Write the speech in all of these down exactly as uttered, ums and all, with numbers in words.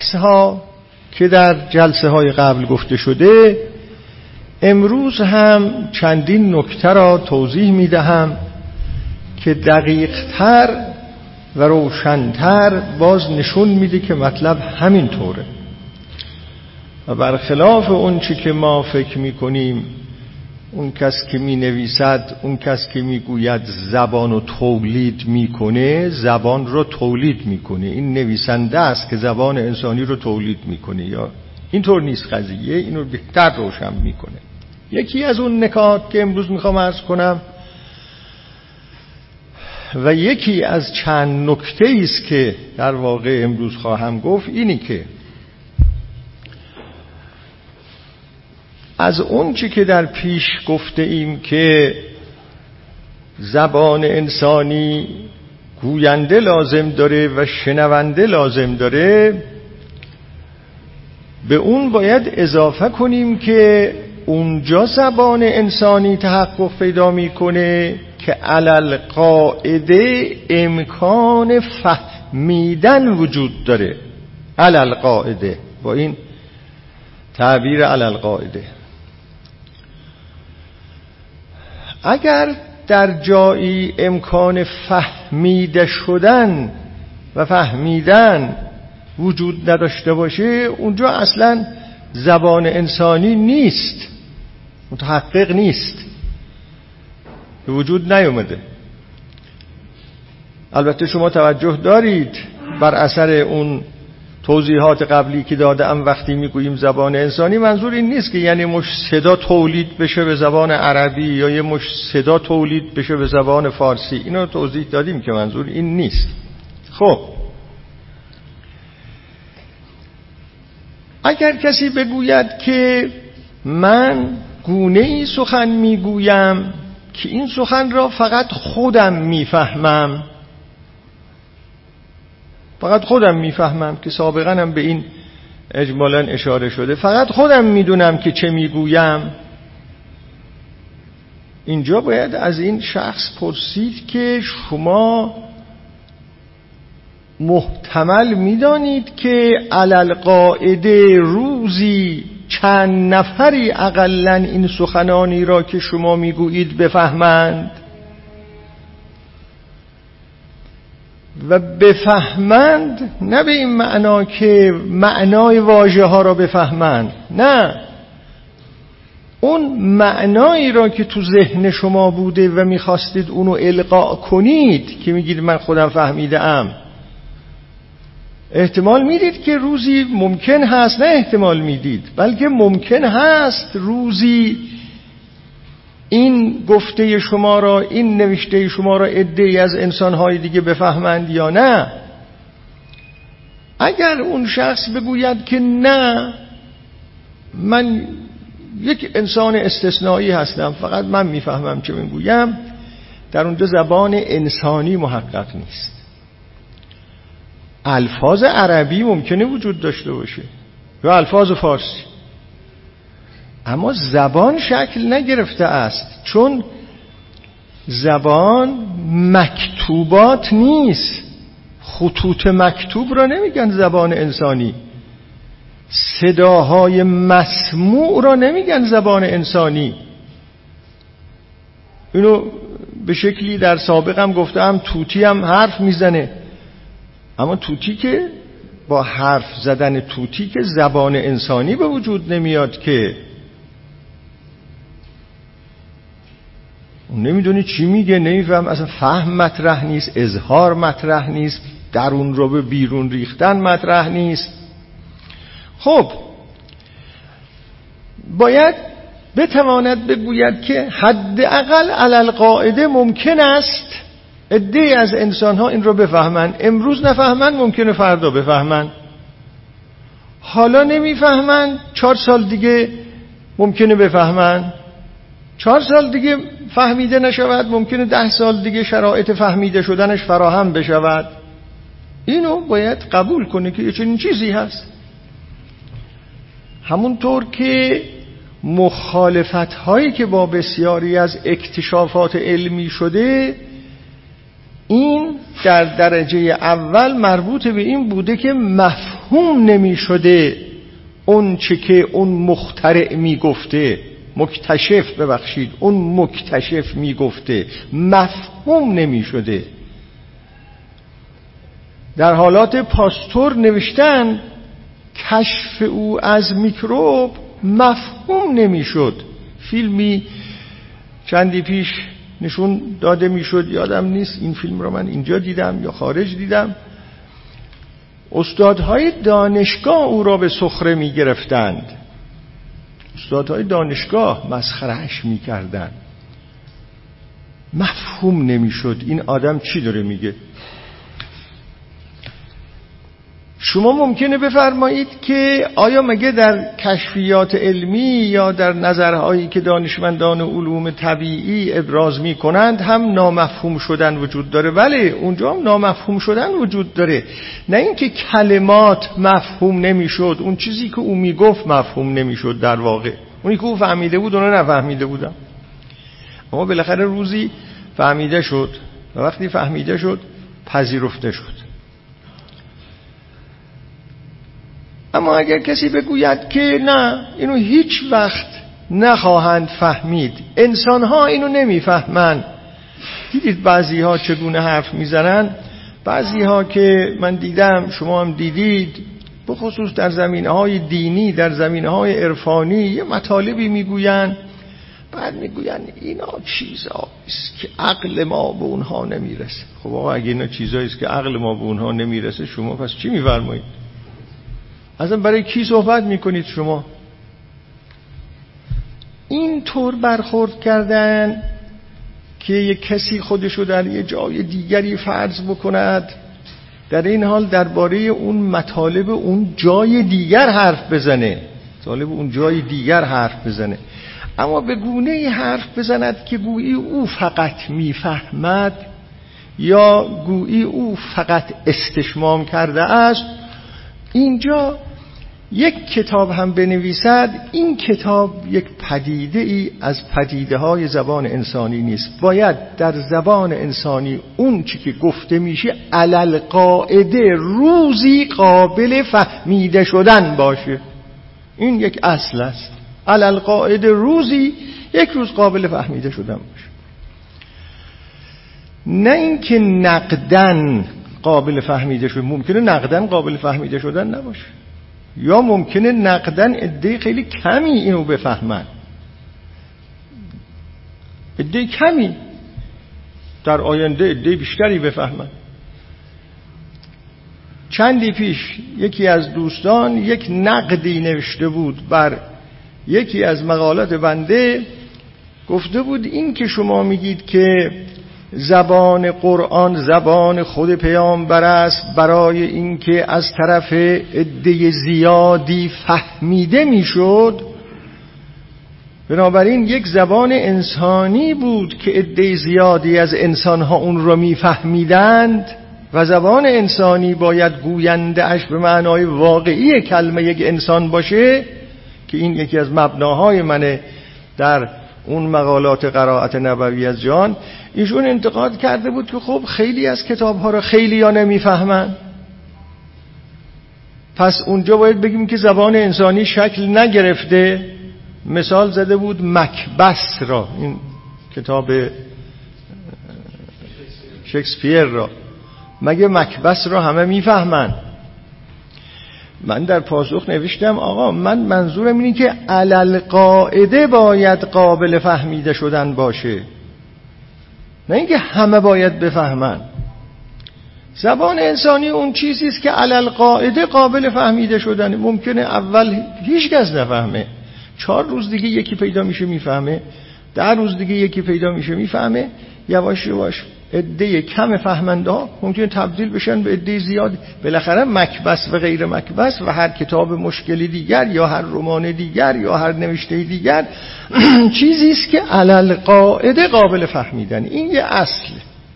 بحث ها که در جلسه های قبل گفته شده، امروز هم چندین نکته را توضیح می دهم که دقیق تر و روشن‌تر باز نشون میده که مطلب همین طوره و برخلاف اون چی که ما فکر میکنیم، اون کس که می نویسد، اون کس که می گوید زبان رو تولید میکنه، زبان رو تولید میکنه. این نویسنده است که زبان انسانی رو تولید میکنه، یا اینطور نیست قضیه. اینو بهتر روشن میکنه. یکی از اون نکات که امروز میخوام عرض کنم و یکی از چند نکته است که در واقع امروز خواهم گفت، اینی که از اون چی که در پیش گفته ایم که زبان انسانی گوینده لازم داره و شنونده لازم داره، به اون باید اضافه کنیم که اونجا زبان انسانی تحقق پیدا میکنه که علل قاعده امکان فهمیدن وجود داره. علل قاعده، با این تعبیر علل قاعده، اگر در جایی امکان فهمیده شدن و فهمیدن وجود نداشته باشه، اونجا اصلا زبان انسانی نیست، متحقق نیست، به وجود نیومده. البته شما توجه دارید بر اثر اون توضیحات قبلی که دادم، وقتی میگوییم زبان انسانی، منظور این نیست که یعنی مش صدا تولید بشه به زبان عربی یا یه مش صدا تولید بشه به زبان فارسی. اینو توضیح دادیم که منظور این نیست. خب اگر کسی بگوید که من گونه ای سخن میگویم که این سخن را فقط خودم میفهمم، فقط خودم میفهمم، که سابقا هم به این اجمالاً اشاره شده، فقط خودم میدونم که چه میگویم، اینجا باید از این شخص پرسید که شما محتمل میدانید که علل قاعده روزی چند نفری اقلاً این سخنانی را که شما میگویید بفهمند؟ و بفهمند نه به این معنا که معنای واژه ها را بفهمند، نه، اون معنایی را که تو ذهن شما بوده و میخواستید اونو القا کنید، که میگید من خودم فهمیده ام، احتمال میدید که روزی ممکن هست، نه احتمال میدید بلکه ممکن هست روزی این گفته شما را، این نوشته شما را عده‌ای از انسان‌های دیگه بفهمند یا نه. اگر اون شخص بگوید که نه، من یک انسان استثنایی هستم، فقط من میفهمم چه میگویم، در اونجا زبان انسانی محقق نیست. الفاظ عربی ممکنه وجود داشته باشه یا الفاظ فارسی، اما زبان شکل نگرفته است، چون زبان مکتوبات نیست. خطوط مکتوب را نمیگن زبان انسانی، صداهای مسموع را نمیگن زبان انسانی. اینو به شکلی در سابقم گفتم، توتی هم حرف میزنه، اما توتی که با حرف زدن توتی که زبان انسانی به وجود نمیاد، که نمیدونی چی میگه، نمیفهم، اصلا فهم مطرح نیست، اظهار مطرح نیست، درون رو به بیرون ریختن مطرح نیست. خب باید بتواند بگوید که حداقل علل قاعده ممکن است عده‌ای از انسان‌ها این رو بفهمن، امروز نفهمن، ممکنه فردا بفهمن، حالا نمیفهمن، چهار سال دیگه ممکنه بفهمن، چهار سال دیگه فهمیده نشود، ممکنه ده سال دیگه شرایط فهمیده شدنش فراهم بشود. اینو باید قبول کنه که چنین چیزی هست. همونطور که مخالفت هایی که با بسیاری از اکتشافات علمی شده، این در درجه اول مربوط به این بوده که مفهوم مفهوم نمی شده اون چه که اون مخترع می گفته، مکتشف ببخشید اون مکتشف می گفته مفهوم نمی شده. در حالات پاستور نوشتن کشف او از میکروب مفهوم نمی شد. فیلمی چندی پیش نشون داده می شد، یادم نیست این فیلم رو من اینجا دیدم یا خارج دیدم، استادهای دانشگاه او را به سخره می گرفتند، استادهای دانشگاه مسخرهش می کردند. مفهوم نمی شد این آدم چی داره میگه. شما ممکنه بفرمایید که آیا مگه در کشفیات علمی یا در نظرهایی که دانشمندان علوم طبیعی ابراز می کنند هم نامفهوم شدن وجود داره؟ بله، اونجا هم نامفهوم شدن وجود داره. نه اینکه کلمات مفهوم نمی شد، اون چیزی که او می گفت مفهوم نمی شد. در واقع اونی که او فهمیده بود اونو نفهمیده بودم، اما بالاخره روزی فهمیده شد و وقتی فهمیده شد پذیرفته شد. اما اگر کسی بگوید که نه اینو هیچ وقت نخواهند فهمید، انسان‌ها اینو نمیفهمند. دیدید بعضی ها چگونه حرف میزنن؟ بعضی ها که من دیدم، شما هم دیدید، بخصوص در زمینه‌های دینی، در زمینه‌های عرفانی یه مطالبی میگوین، بعد میگوین اینا چیزاییست که عقل ما به اونها نمیرسه. خب آقا اگه اینا چیزاییست که عقل ما به اونها نمیرسه، شما پس چی میفرمایید؟ اصلا برای کی صحبت میکنید شما؟ این طور برخورد کردن که یک کسی خودشو در یه جای دیگری فرض بکند، در این حال درباره اون مطالب اون جای دیگر حرف بزنه، مطالب اون جای دیگر حرف بزنه، اما به گونه حرف بزند که گویی او فقط میفهمد یا گویی او فقط استشمام کرده است. اینجا یک کتاب هم بنویسد، این کتاب یک پدیده ای از پدیده های زبان انسانی نیست. باید در زبان انسانی اون چی که گفته میشه علل قاعده روزی قابل فهمیده شدن باشه. این یک اصل است. علل قاعده روزی یک روز قابل فهمیده شدن باشه، نه اینکه نقدن قابل فهمیده شدن. ممکنه نقدن قابل فهمیده شدن نباشه، یا ممکنه نقدن عده خیلی کمی اینو بفهمن، عده کمی، در آینده عده بیشتری بفهمن. چندی پیش یکی از دوستان یک نقدی نوشته بود بر یکی از مقالات بنده، گفته بود این که شما میگید که زبان قرآن زبان خود پیامبر است برای اینکه از طرف عده زیادی فهمیده میشد، بنابراین یک زبان انسانی بود که عده زیادی از انسانها اون را میفهمیدند و زبان انسانی باید گوینده اش به معنای واقعی کلمه یک انسان باشه، که این یکی از مبناهای منه در اون مقالات قرائت نبوی از جان. ایشون انتقاد کرده بود که خب خیلی از کتاب‌ها را خیلی ها نمیفهمن، پس اونجا باید بگیم که زبان انسانی شکل نگرفته. مثال زده بود مکبث را، این کتاب شکسپیر را، مگه مکبث را همه میفهمن؟ من در پاسخ نوشتم آقا من منظورم اینه که علل قاعده باید قابل فهمیده شدن باشه، نه اینکه همه باید بفهمن. زبان انسانی اون چیزی است که علل قاعده قابل فهمیده شدن. ممکنه اول هیچ کس نفهمه، چهار روز دیگه یکی پیدا میشه میفهمه، ده روز دیگه یکی پیدا میشه میفهمه، یواش یواش عده کم فهمنده ها ممکنه تبدیل بشن به عده زیاد. بالاخره مکبث و غیر مکبث و هر کتاب مشکلی دیگر یا هر رمان دیگر یا هر نوشته دیگر چیزی است که علل قاعده قابل فهمیدن. این یه اصل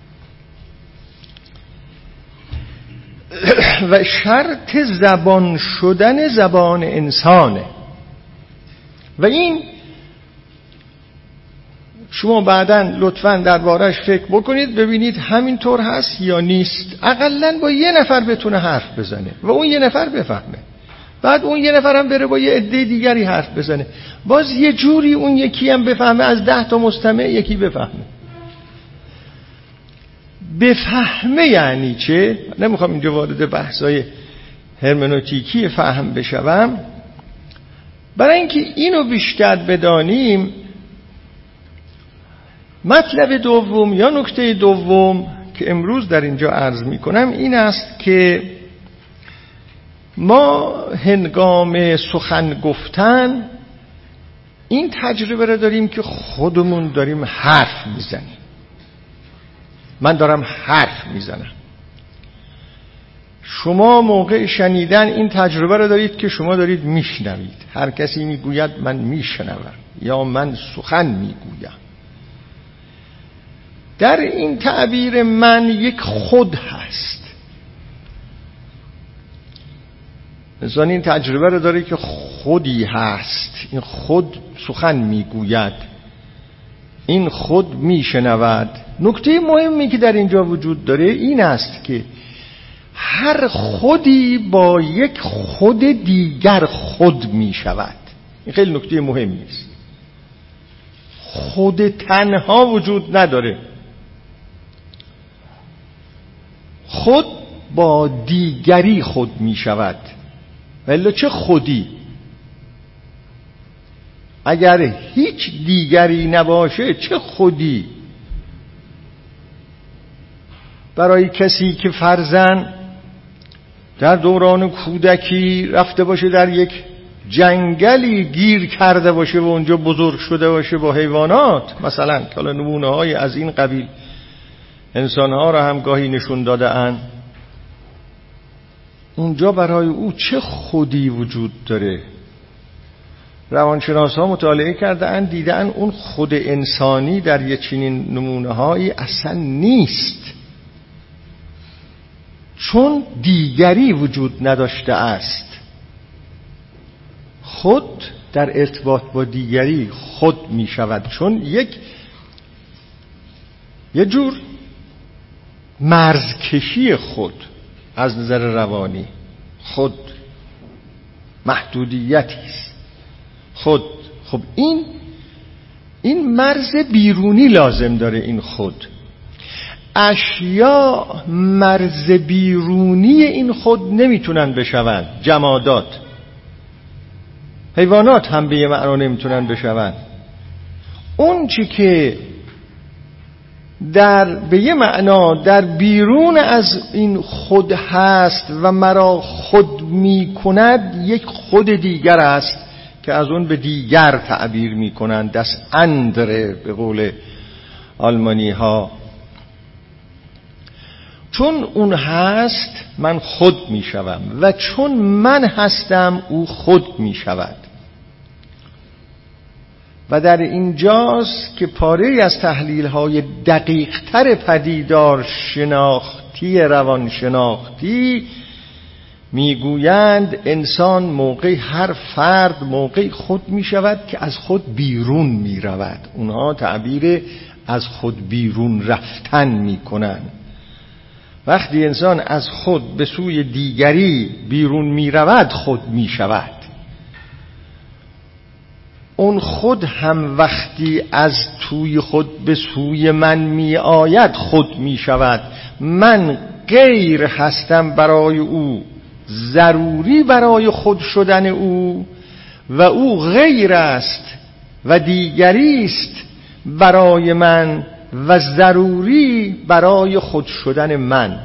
و شرط زبان شدن زبان انسانه. و این شما بعداً لطفاً دربارش فکر بکنید ببینید همینطور هست یا نیست. اقلاً با یه نفر بتونه حرف بزنه و اون یه نفر بفهمه، بعد اون یه نفر هم بره با یه عده دیگری حرف بزنه، باز یه جوری اون یکی هم بفهمه، از ده تا مستمع یکی بفهمه. بفهمه یعنی چه؟ نمیخوام اینجا وارد بحثای هرمنوتیکی فهم بشوم. برای اینکه اینو بیشتر بدانیم، مطلب دوم یا نکته دوم که امروز در اینجا عرض میکنم این است که ما هنگام سخن گفتن این تجربه رو داریم که خودمون داریم حرف میزنیم. من دارم حرف میزنم. شما موقع شنیدن این تجربه رو دارید که شما دارید میشنوید. هر کسی میگوید من میشنوم یا من سخن میگویم. در این تعبیر من یک خود هست. انسان این تجربه رو داره که خودی هست. این خود سخن میگوید، این خود میشنود. نکته مهمی که در اینجا وجود داره این است که هر خودی با یک خود دیگر خود میشود. این خیلی نکته مهمی است. خود تنها وجود نداره. خود با دیگری خود می شود. ولی چه خودی؟ اگر هیچ دیگری نباشه چه خودی؟ برای کسی که فرزن در دوران کودکی رفته باشه در یک جنگلی گیر کرده باشه و اونجا بزرگ شده باشه با حیوانات، مثلا که حالا نمونه های از این قبیل انسانها را هم گاهی نشون داده اند، اونجا برای او چه خودی وجود داره؟ روانشناس ها مطالعه کرده اند، دیده اند اون خود انسانی در یه چنین نمونه هایی اصلا نیست، چون دیگری وجود نداشته است. خود در ارتباط با دیگری خود می شود، چون یک یه جور مرزکشی خود از نظر روانی، خود محدودیتی است. خود خب این این مرز بیرونی لازم داره. این خود اشیا مرز بیرونی این خود نمیتونن بشوند. جمادات، حیوانات هم به یه معنا نمیتونن بشوند. اون چی که در به یه معنا در بیرون از این خود هست و مرا خود می کند یک خود دیگر است که از اون به دیگر تعبیر می کنند. دست اندره به قول آلمانی ها. چون اون هست من خود می شوم و چون من هستم او خود می شود. و در اینجاست که پاره از تحلیل‌های دقیق‌تر پدیدار شناختی روانشناختی میگویند انسان موقع هر فرد موقع خود می شود که از خود بیرون می رود. اونها تعبیر از خود بیرون رفتن می کنند. وقتی انسان از خود به سوی دیگری بیرون می رود خود می شود. اون خود هم وقتی از توی خود به سوی من می آید خود می شود. من غیر هستم برای او، ضروری برای خود شدن او، و او غیر است و دیگری است برای من و ضروری برای خود شدن من.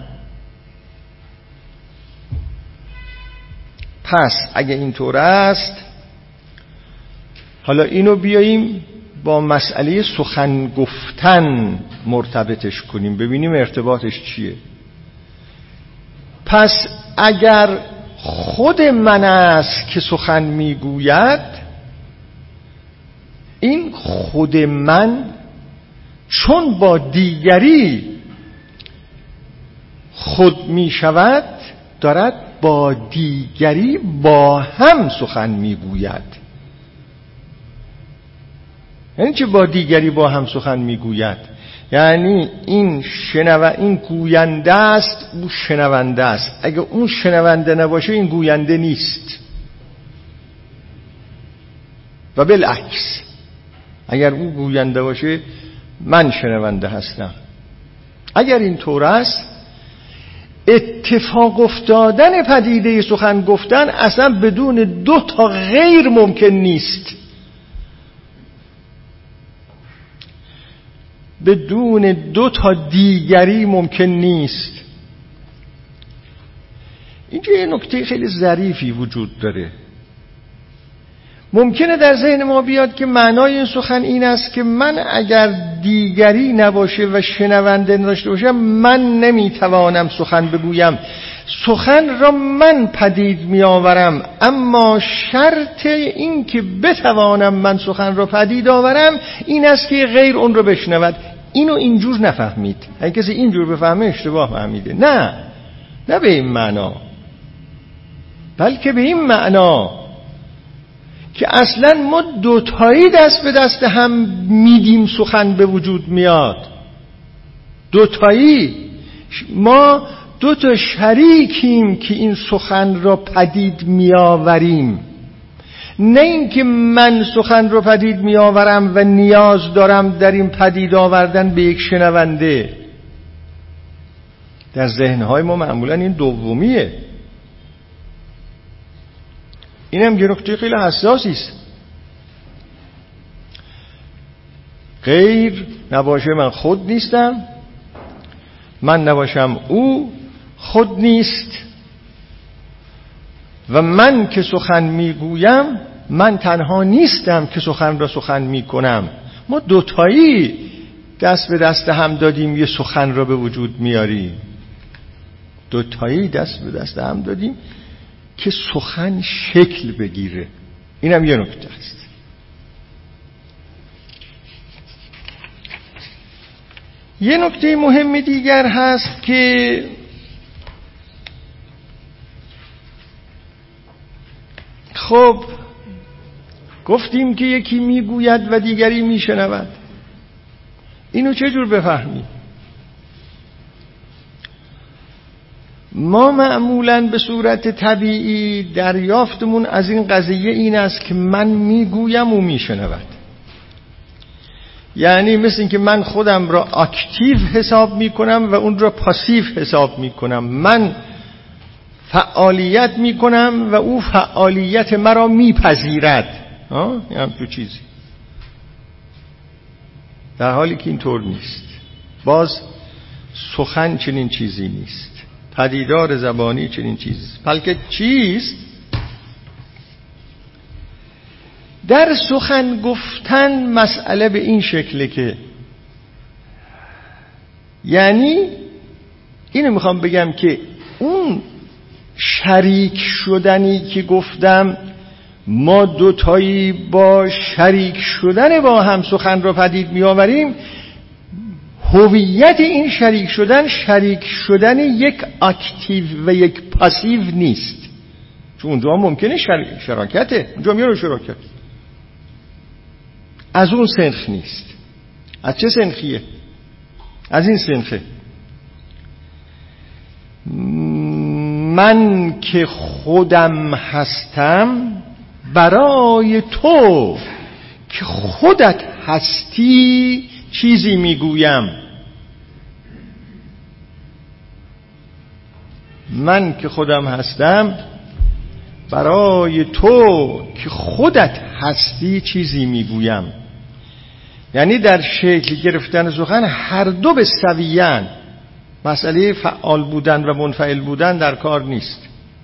پس اگه اینطور است، حالا اینو بیاییم با مسئله سخن گفتن مرتبطش کنیم، ببینیم ارتباطش چیه. پس اگر خود من است که سخن میگوید، این خود من چون با دیگری خود می شود دارد با دیگری،، با هم سخن میگوید. یعنی چه با دیگری با هم سخن میگوید؟ یعنی این شنو این گوینده است، او شنونده است. اگه اون شنونده نباشه این گوینده نیست. و بالعکس، اگر او گوینده باشه من شنونده هستم. اگر این طور است، اتفاق افتادن پدیده سخن گفتن اصلا بدون دو تا غیر ممکن نیست. بدون دو تا دیگری ممکن نیست. اینجا یه نکته خیلی ظریفی وجود داره. ممکنه در ذهن ما بیاد که معنای این سخن این است که من اگر دیگری نباشه و شنونده نداشته باشم من نمیتوانم سخن بگویم، سخن را من پدید می آورم، اما شرط این که بتوانم من سخن را پدید آورم این است که غیر اون رو بشنود. اینو اینجور نفهمید. اگه کسی اینجور بفهمه اشتباه فهمیده. نه، نه به این معنا، بلکه به این معنا که اصلا ما دوتایی دست به دست هم میدیم سخن به وجود میاد. دوتایی ما دو تا شریکیم که این سخن را پدید میآوریم. نه اینکه من سخن را پدید میآورم و نیاز دارم در این پدید آوردن به یک شنونده. در ذهنهای ما معمولا این دومیه. این هم یه نکته خیلی حساسی است. غیر نباشه من خود نیستم، من نباشم او خود نیست، و من که سخن میگویم من تنها نیستم که سخن را سخن میکنم. ما دوتایی دست به دست هم دادیم یه سخن را به وجود میاریم. دوتایی دست به دست هم دادیم که سخن شکل بگیره. اینم یه نکته است. یه نکته مهم دیگر هست که خب گفتیم که یکی میگوید و دیگری میشنود. اینو چجور بفهمیم؟ ما معمولاً به صورت طبیعی دریافتمون از این قضیه این است که من میگویم و میشنود. یعنی مثل این که من خودم را اکتیو حساب میکنم و اون را پاسیو حساب میکنم. من فعالیت میکنم و او فعالیت مرا میپذیرد. ها؟ یه هم تو چیزی. در حالی که این طور نیست. باز سخن چنین چیزی نیست. پدیدار زبانی چنین چیزی. بلکه چیست؟ در سخن گفتن مسئله به این شکله که یعنی اینو میخوام بگم که اون شریک شدنی که گفتم، ما دوتایی با شریک شدن با هم سخن را پدید می آوریم. هویت این شریک شدن شریک شدن یک اکتیو و یک پاسیو نیست، چون اونجا ممکنه شر... شراکته، اونجا میاره شراکت. از اون سنخ نیست. از چه سنخیه؟ از این سنخه. من که خودم هستم برای تو که خودت هستی چیزی میگویم. من که خودم هستم برای تو که خودت هستی چیزی میگویم. یعنی در شکل گرفتن سخن هر دو به سویان. مسئله فعال بودن و منفعل بودن در کار نیست.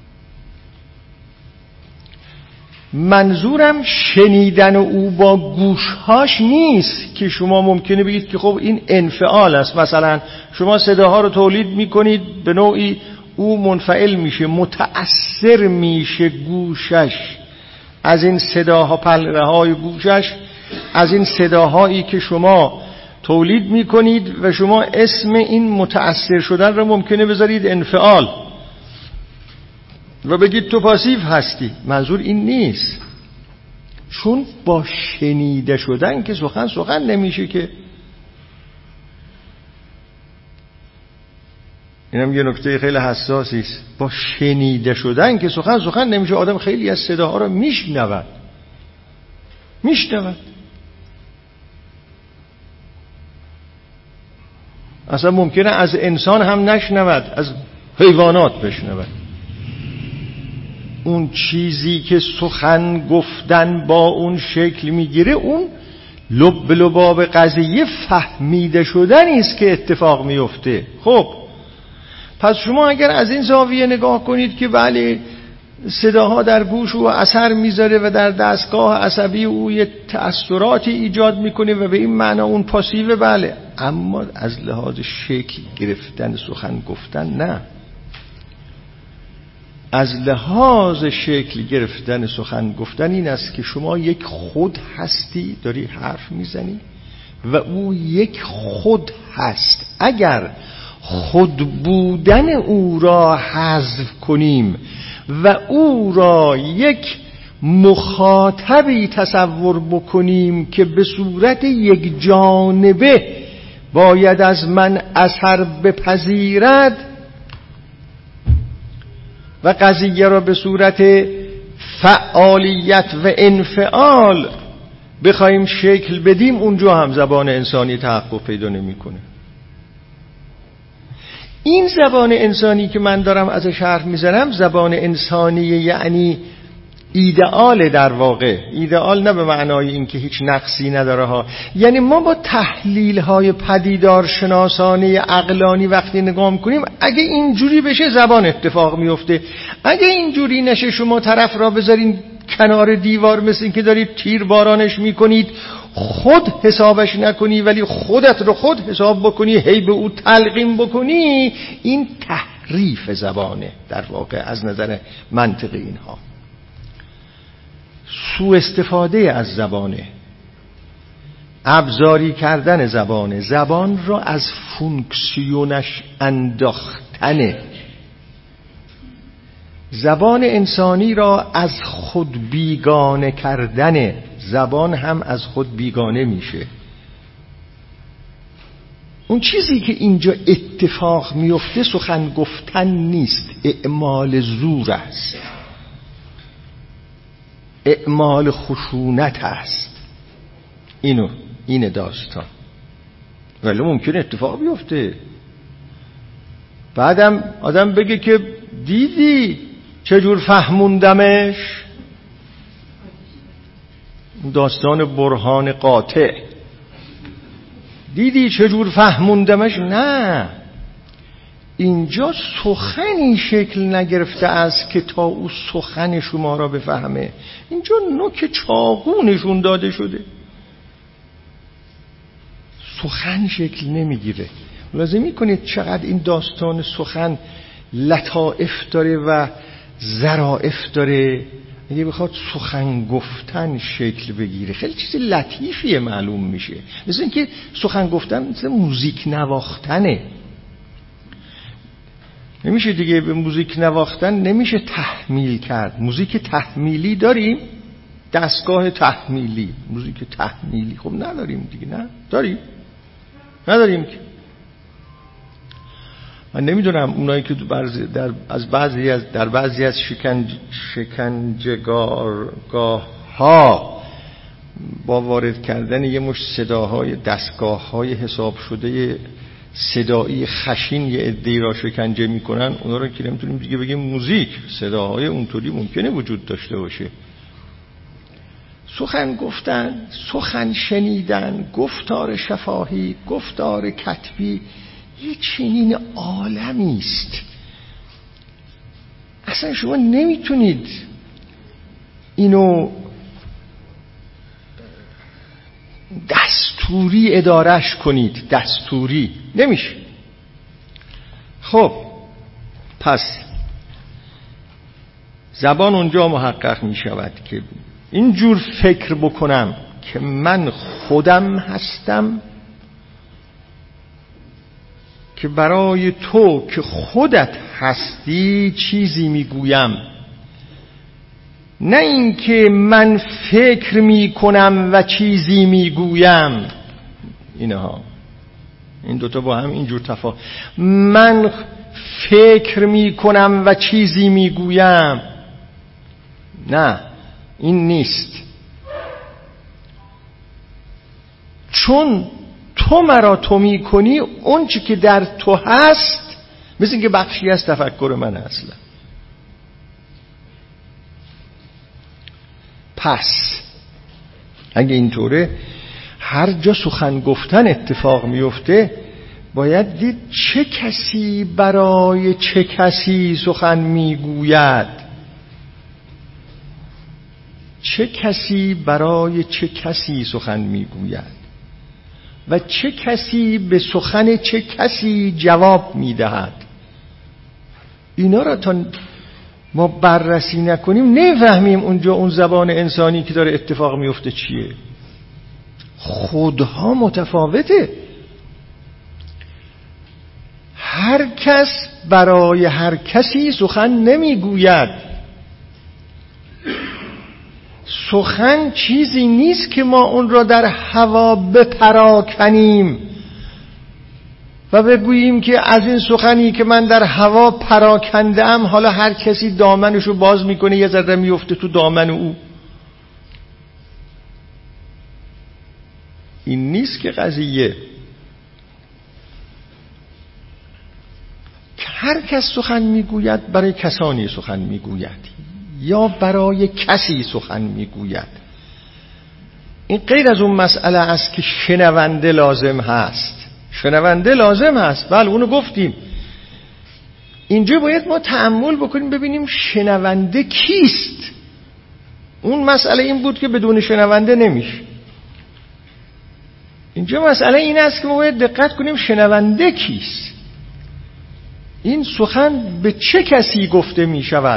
منظورم شنیدن او با گوشهاش نیست که شما ممکنه بگید که خب این انفعال است. مثلا شما صداها رو تولید میکنید، به نوعی او منفعل میشه، متأثر میشه گوشش از این صداها، پلره های گوشش، از این صداهایی که شما تولید میکنید، و شما اسم این متأثر شدن رو ممکنه بذارید انفعال و بگید تو پاسیو هستی. منظور این نیست. چون با شنیده شدن که سخن سخن نمیشه که. اینم یه نکته خیلی حساسی است. با شنیده شدن که سخن سخن نمیشه. آدم خیلی از صداها رو میشنود میشنود اصلا ممکنه از انسان هم نشنود، از حیوانات بشنود. اون چیزی که سخن گفتن با اون شکل میگیره، اون لب لباب قضیه فهمیده شدن است که اتفاق میفته. خب پس شما اگر از این زاویه نگاه کنید که بله صداها در گوش او اثر میذاره و در دستگاه عصبی او یه تأثیراتی ایجاد میکنه و به این معنا اون پاسیو، بله، اما از لحاظ شکل گرفتن سخن گفتن نه. از لحاظ شکل گرفتن سخن گفتن این است که شما یک خود هستی داری حرف میزنی و او یک خود هست. اگر خود بودن او را حذف کنیم و او را یک مخاطبی تصور بکنیم که به صورت یک جانبه باید از من اثر بپذیرد و قضیه را به صورت فعالیت و انفعال بخوایم شکل بدیم، اونجا هم زبان انسانی تحقق پیدا نمی‌کنه. این زبان انسانی که من دارم ازش حرف میزنم زبان انسانی یعنی ایدئال، در واقع ایدئال نه به معنای اینکه هیچ نقصی نداره ها، یعنی ما با تحلیل های پدیدار شناسانه عقلانی وقتی نگاه میکنیم اگه اینجوری بشه زبان اتفاق میفته، اگه اینجوری نشه شما طرف را بذارین کنار دیوار مثل این که دارید تیر بارانش میکنید، خود حسابش نکنی ولی خودت رو خود حساب بکنی، هی به او تلقین بکنی، این تحریف زبانه در واقع از نظر منطق اینها. سوء استفاده از زبانه، ابزاری کردن زبانه، زبان را از فونکسیونش انداختنه، زبان انسانی را از خود بیگانه کردنه. زبان هم از خود بیگانه میشه. اون چیزی که اینجا اتفاق میفته سخن گفتن نیست، اعمال زور است، اعمال خشونت است. اینو این داستان. ولی ممکنه اتفاق بیفته بعدم آدم بگه که دیدی چجور فهموندمش، داستان برهان قاطع، دیدی چجور فهموندمش. نه، اینجا سخنی شکل نگرفته است که تا او سخن شما را بفهمه. اینجا نوک چاقو نشون داده شده، سخن شکل نمیگیره. لازم میکنید چقدر این داستان سخن لطائف داره و ظرافت داره. اگه بخواد سخن گفتن شکل بگیره خیلی چیز لطیفیه معلوم میشه. مثل اینکه سخن گفتن مثل موزیک نواختنه. نمیشه دیگه به موزیک نواختن نمیشه تحمیل کرد. موزیک تحمیلی داریم، دستگاه تحمیلی، موزیک تحمیلی خب نداریم دیگه. نه داریم، نداریم که. من نمیدونم اونایی که در از بعضی از در بعضی از شکنج شکنجهگاه ها با وارد کردن یه مش صداهای دستگاه های حساب شده صدایی خشین یه عده‌ای را شکنجه میکنن، اونا رو که نمیتونیم دیگه بگیم موزیک. صداهای اونطوری ممکنه وجود داشته باشه. سخن گفتن، سخن شنیدن، گفتار شفاهی، گفتار کتبی یه چنین عالمی است اصلا شما نمیتونید اینو دستوری ادارش کنید، دستوری نمیشه. خب پس زبان اونجا محقق میشود که اینجور فکر بکنم که من خودم هستم، که برای تو که خودت هستی چیزی میگویم، نه اینکه من فکر می کنم و چیزی می گویم. اینها این دوتا با هم اینجور تفاوت. من فکر می کنم و چیزی می گویم، نه، این نیست. چون تو مرا تو می کنی، اون چی که در تو هست مثل اینکه بخشی از تفکر من اصلا. پس اگه اینطوره هر جا سخن گفتن اتفاق میفته باید دید چه کسی برای چه کسی سخن میگوید، چه کسی برای چه کسی سخن میگوید و چه کسی به سخن چه کسی جواب میدهد. اینا را تا ما بررسی نکنیم نفهمیم اونجا اون زبان انسانی که داره اتفاق میفته چیه. خودها متفاوته. هر کس برای هر کسی سخن نمیگوید. سخن چیزی نیست که ما اون را در هوا بپراکنیم و بگوییم که از این سخنی که من در هوا پراکنده ام حالا هر کسی دامنشو باز میکنه یه ذره میفته تو دامن او. این نیست که قضیه. هر کس سخن میگوید برای کسانی سخن میگوید یا برای کسی سخن میگوید. این غیر از اون مسئله است که شنونده لازم هست. شنونده لازم هست، بله اونو گفتیم. اینجا باید ما تأمل بکنیم ببینیم شنونده کیست. اون مسئله این بود که بدون شنونده نمیشه. اینجا مسئله این است که ما باید دقت کنیم شنونده کیست. این سخن به چه کسی گفته می شود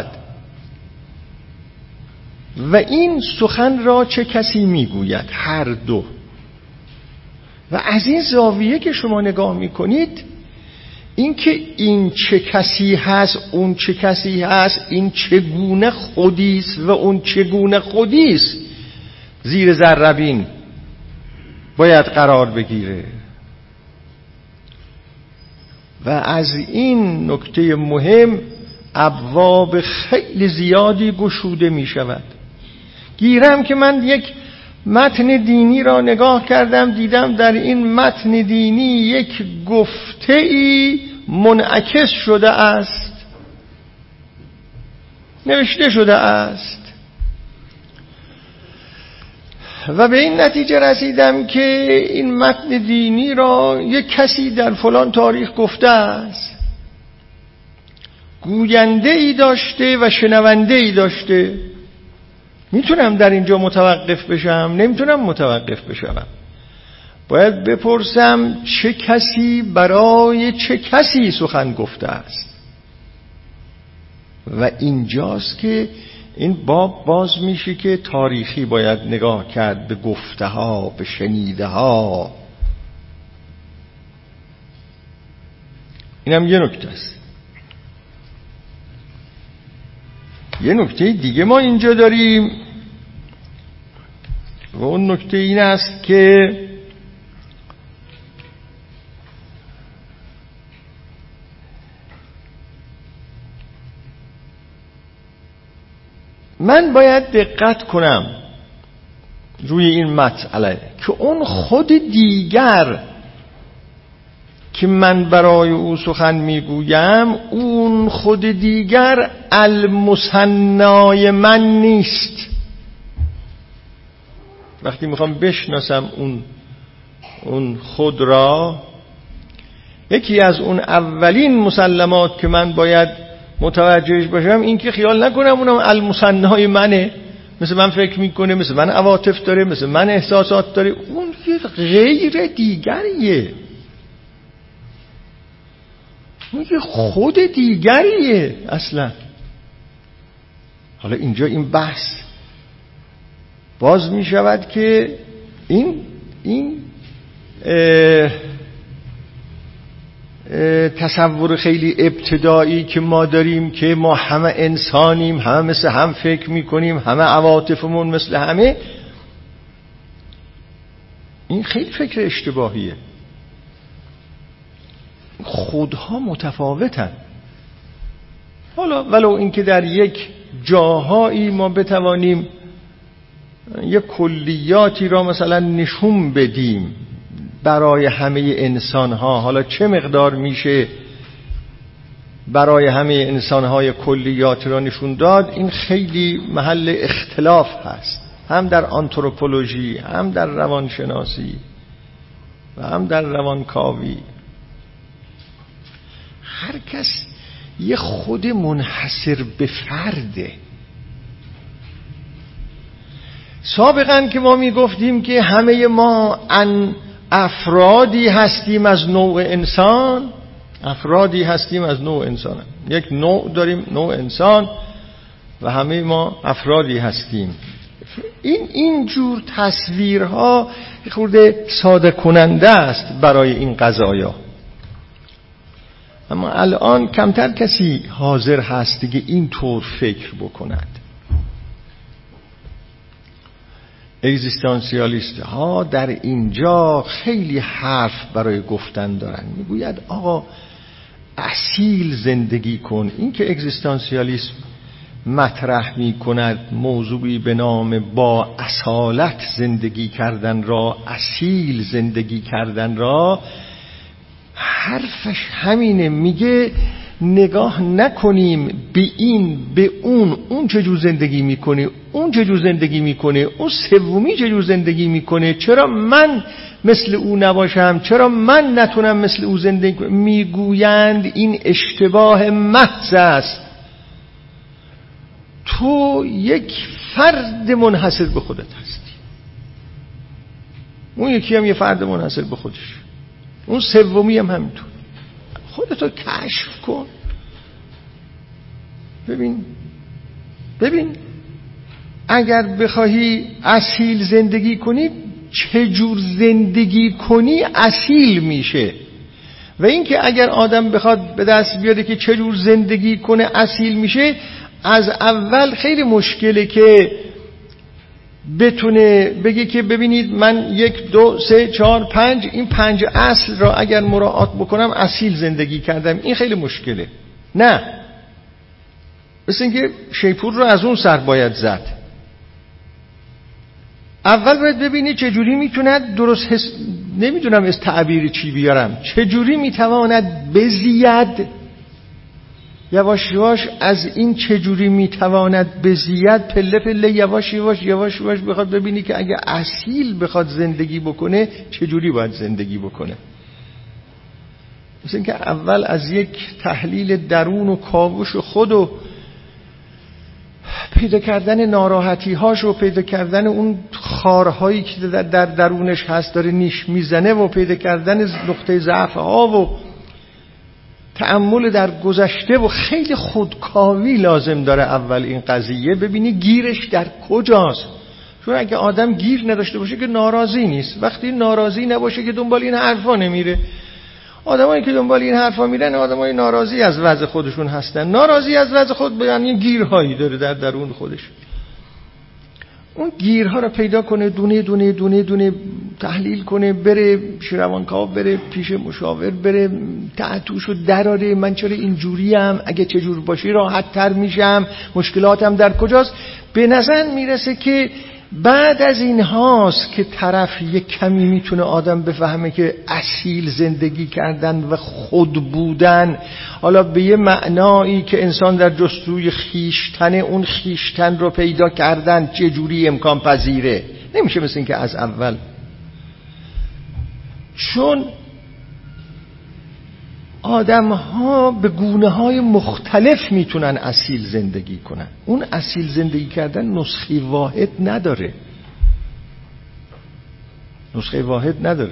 و این سخن را چه کسی می گوید. هر دو. و از این زاویه که شما نگاه می کنید این که این چه کسی هست اون چه کسی هست، این چگونه خودیست و اون چگونه خودیست، زیر ذره‌بین باید قرار بگیره. و از این نکته مهم ابواب خیلی زیادی گشوده می شود. گیرم که من یک متن دینی را نگاه کردم، دیدم در این متن دینی یک گفته ای منعکس شده است، نوشته شده است و به این نتیجه رسیدم که این متن دینی را یک کسی در فلان تاریخ گفته است. گوینده ای داشته و شنونده ای داشته. میتونم در اینجا متوقف بشم؟ نمیتونم متوقف بشم. باید بپرسم چه کسی برای چه کسی سخن گفته است. و اینجاست که این باب باز میشه که تاریخی باید نگاه کرد به گفته ها، به شنیده ها. اینم یه نکته است. یه نکته دیگه ما اینجا داریم و اون نکته این است که من باید دقت کنم روی این مسئله که اون خود دیگر که من برای او سخن میگویم اون خود دیگر المثنای من نیست. وقتی میخوام بشناسم اون اون خود را، یکی از اون اولین مسلمات که من باید متوجهش باشم این که خیال نکنم اونم المثنای منه، مثل من فکر میکنه، مثل من عواطف داره، مثل من احساسات داره. اون یه غیر دیگریه، اون یه خود دیگریه اصلا. حالا اینجا این بحث باز می شود که این این تصور خیلی ابتدایی که ما داریم که ما همه انسانیم، همه مثل هم فکر میکنیم، همه عواطفمون مثل همه، این خیلی فکر اشتباهیه. خودها متفاوتن. حالا ولو اینکه در یک جاهایی ما بتوانیم یک کلیاتی را مثلا نشون بدیم برای همه انسان ها، حالا چه مقدار میشه برای همه انسان های کلیات را نشون داد، این خیلی محل اختلاف هست، هم در آنتروپولوژی، هم در روانشناسی و هم در روانکاوی. هر کس یه خود منحصر به فرده. سابقا که ما میگفتیم که همه ما ان افرادی هستیم از نوع انسان، افرادی هستیم از نوع انسان، یک نوع داریم، نوع انسان، و همه ما افرادی هستیم. این اینجور تصویرها خورده ساده کننده است برای این قضایا، اما الان کمتر کسی حاضر هست دیگه اینطور فکر بکند. اگزیستانسیالیست ها در اینجا خیلی حرف برای گفتن دارن. میگوید آقا اصیل زندگی کن. این که اگزیستانسیالیسم مطرح میکند موضوعی به نام با اصالت زندگی کردن را، اصیل زندگی کردن را، حرفش همینه. میگه نگاه نکنیم به این به اون، اون چجور زندگی میکنه، اون چجور زندگی میکنه، اون سومی چجور زندگی میکنه، چرا من مثل او نباشم، چرا من نتونم مثل او زندگی کنم. میگویند این اشتباه محض است. تو یک فرد منحصر به خودت هستی، اون یکی هم یه فرد منحصر به خودش، اون سومی هم همینطور. خودتو کشف کن، ببین ببین اگر بخواهی اصیل زندگی کنی، چجور زندگی کنی اصیل میشه. و اینکه اگر آدم بخواد به دست بیاره که چجور زندگی کنه اصیل میشه، از اول خیلی مشکله که بتونه بگه که ببینید من یک دو سه چهار پنج این پنج اصل را اگر مراعات بکنم اصیل زندگی کردم. این خیلی مشکله. نه، مثل اینکه شیپور رو از اون سر باید زد. اول باید ببینی چجوری میتوند درست حس... نمیدونم از تعبیر چی بیارم، چجوری میتواند بزید یواش یواش از این چجوری میتواند بزید پله پله یواش یواش یواش یواش بخواد ببینی که اگه اصیل بخواد زندگی بکنه چجوری باید زندگی بکنه. مثل اینکه اول از یک تحلیل درون و کاوش خود و پیدا کردن ناراحتی هاش و پیدا کردن اون خارهایی که در درونش هست داره نیش میزنه و پیدا کردن نقطه ضعف ها و تأمل در گذشته و خیلی خودکاوی لازم داره اول این قضیه. ببینی گیرش در کجاست، چون اگه آدم گیر نداشته باشه که ناراضی نیست، وقتی ناراضی نباشه که دنبال این حرفا نمیره. آدمایی که دنبال این حرفا میرن آدمای ناراضی از وضع خودشون هستن. ناراضی از وضع خود یعنی گیرهایی داره در درون خودش. اون گیرها رو پیدا کنه، دونه دونه دونه دونه تحلیل کنه، بره روانکاو، بره پیش مشاور، بره تعتوشو دراره. من چرا اینجوریم؟ اگه چجور باشی راحت تر میشم؟ مشکلاتم در کجاست؟ به نظر میرسه که بعد از این هاست که طرف یک کمی میتونه آدم بفهمه که اصیل زندگی کردن و خود بودن، حالا به یه معنایی که انسان در جستجوی خیشتن، اون خیشتن رو پیدا کردن چجوری امکان پذیره. نمیشه مثل این که از اول، چون آدم ها به گونه های مختلف میتونن اصیل زندگی کنن. اون اصیل زندگی کردن نسخه واحد نداره، نسخه واحد نداره.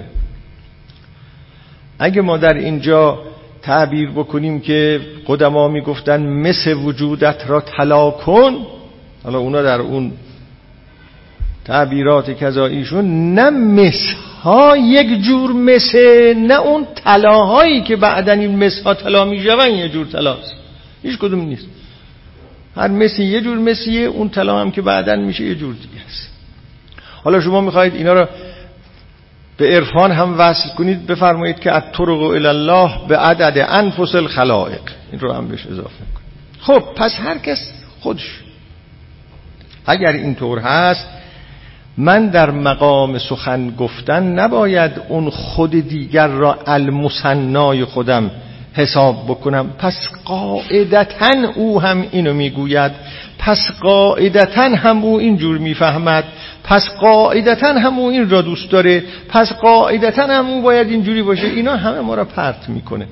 اگه ما در اینجا تعبیر بکنیم که قدما میگفتن مس وجودت را طلا کن، حالا اونا در اون تعبیرات کذاییشون نه مسها یک جور مسه، نه اون طلاهایی که بعدن این مسها طلا میشون یه جور طلاست، هیچ کدوم نیست. هر مسی یه جور مسیه، اون طلا هم که بعدن میشه یه جور دیگه است. حالا شما میخواید اینا رو به عرفان هم وصل کنید، بفرمایید که الطرق الی الله به عدد انفس الخلائق، این رو هم بهش اضافه کنید. خب پس هر کس خودش. اگر اینطور هست، من در مقام سخن گفتن نباید اون خود دیگر را المثنای خودم حساب بکنم، پس قاعدتاً او هم اینو میگوید، پس قاعدتاً هم او اینجور میفهمد، پس قاعدتاً هم او این را دوست داره، پس قاعدتاً هم او باید اینجوری باشه. اینا همه ما را پرت میکنه.